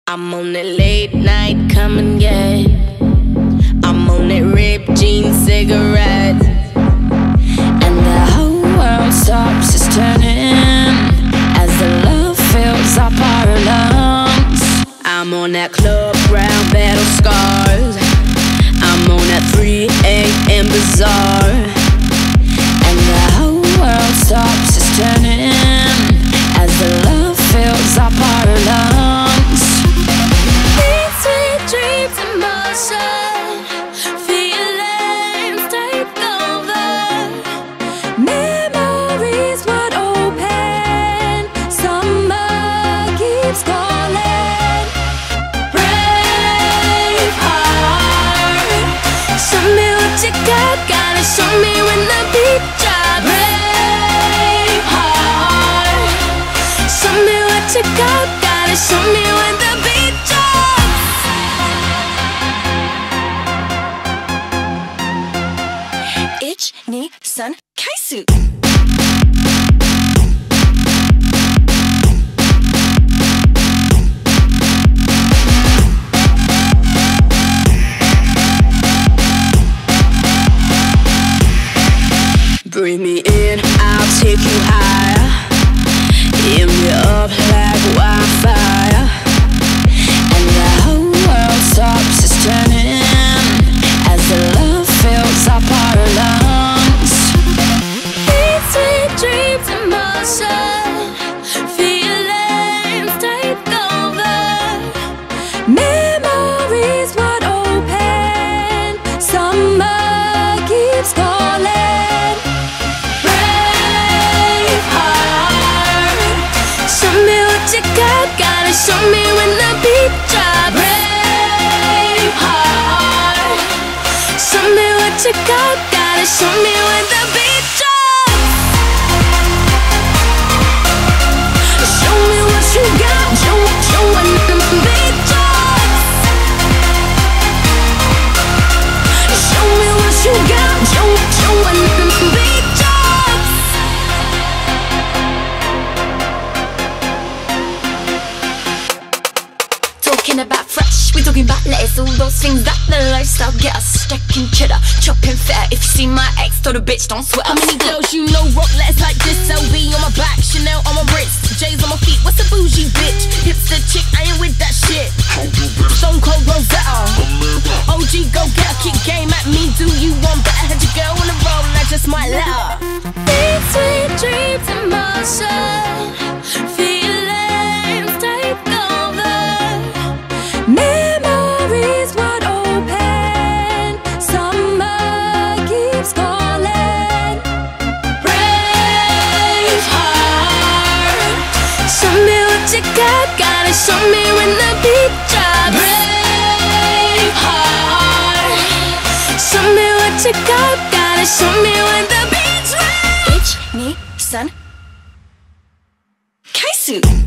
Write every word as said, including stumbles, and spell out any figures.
I'm on that late night, come and get. I'm on that ripped jeans, cigarette, and the whole world stops just turning as the love fills up our lungs. I'm on that club round battle scars. I'm on that three A M bazaar, and the whole world stops just turning as the love fills up our lungs. Sweet, sweet dreams in motion, feelings take over. Memories wide open, summer keeps calling. Brave heart, show me what you got, gotta show me when the beat drops. Brave heart, show me what you got, gotta show me when the beat drops. Ich, ni, san, kaisu. Bring me in, I'll take you higher. Aim you up like wildfire, and the whole world stops just turning as the love fills up our lungs. Sweet, sweet dreams in motion, feelings take over. Memories wide open, summer keeps calling. Brave heart, show me what you got, gotta show me when the beat drops. Brave heart, show me what you got, gotta show me when the beat drops. Show me what you got, show, show when the beat drops. Show me what you got, show, show when the beat drops. Talking about fresh, we talking about lettuce, all those things that the lifestyle get us. Stacking cheddar, chopping fat. If you see my ex, told a bitch don't sweat. How many girls you know rock letters like this? L V on my back, Chanel on my wrist, J's on my feet. What's a bougie bitch? Hipster chick, I ain't with that shit. Stone Cold Rosetta, O G go get a kick game at me. Do you want better? Had your girl on the roll and I just might let her. Sweet, sweet dreams in motion, feelings take over. Memories wide open, summer keeps calling. Brave heart, show me what you got, gotta show me when the beat drops. Brave heart, show me what you got, gotta show me when the beat drops. Ich, ni, san, kaisu.